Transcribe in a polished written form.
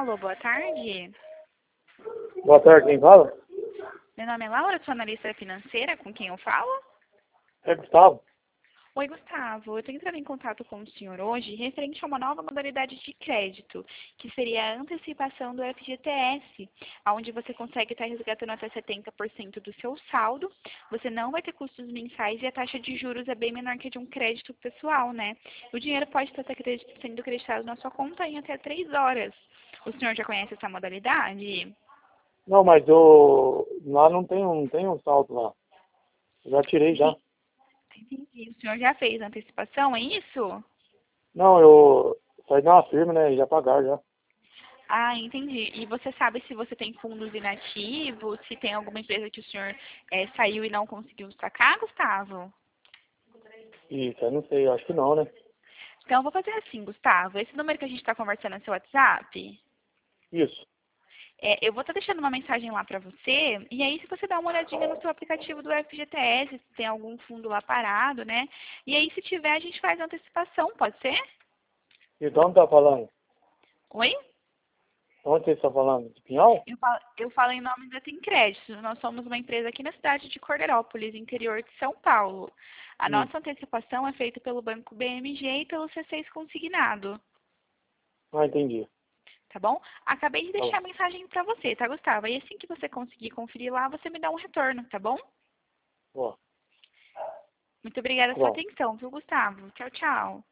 Alô, boa tarde. Boa tarde, quem fala? Meu nome é Laura, sou analista financeira, com quem eu falo? É Gustavo. Oi, Gustavo. Eu estou entrando em contato com o senhor hoje referente a uma nova modalidade de crédito, que seria a antecipação do FGTS, onde você consegue estar resgatando até 70% do seu saldo, você não vai ter custos mensais e a taxa de juros é bem menor que a de um crédito pessoal, né? O dinheiro pode estar sendo creditado na sua conta em até 3 horas. O senhor já conhece essa modalidade? Não, mas lá não tem um saldo lá. Eu já tirei já. Entendi. O senhor já fez a antecipação, é isso? Não, eu saí de uma firma, né? E já pagaram já. Ah, entendi. E você sabe se você tem fundos inativos, se tem alguma empresa que o senhor saiu e não conseguiu sacar, Gustavo? Isso, eu não sei, eu acho que não, né? Então, eu vou fazer assim, Gustavo. Esse número que a gente está conversando é seu WhatsApp? Isso. Eu vou estar deixando uma mensagem lá para você, e aí se você dá uma olhadinha no seu aplicativo do FGTS, se tem algum fundo lá parado, né? E aí, se tiver, a gente faz a antecipação, pode ser? Então tá falando. Oi? Onde você está falando? De Pinhal? Eu falo em nome da Tem Crédito. Nós somos uma empresa aqui na cidade de Corderópolis, interior de São Paulo. A Hum. nossa antecipação é feita pelo Banco BMG e pelo C6 Consignado, Ah, entendi. tá bom? Acabei de Tá deixar bom. a mensagem para você, tá, Gustavo? E assim que você conseguir conferir lá, você me dá um retorno, tá bom? Ó, Muito obrigada tá pela sua bom. atenção, viu, Gustavo? Tchau, tchau.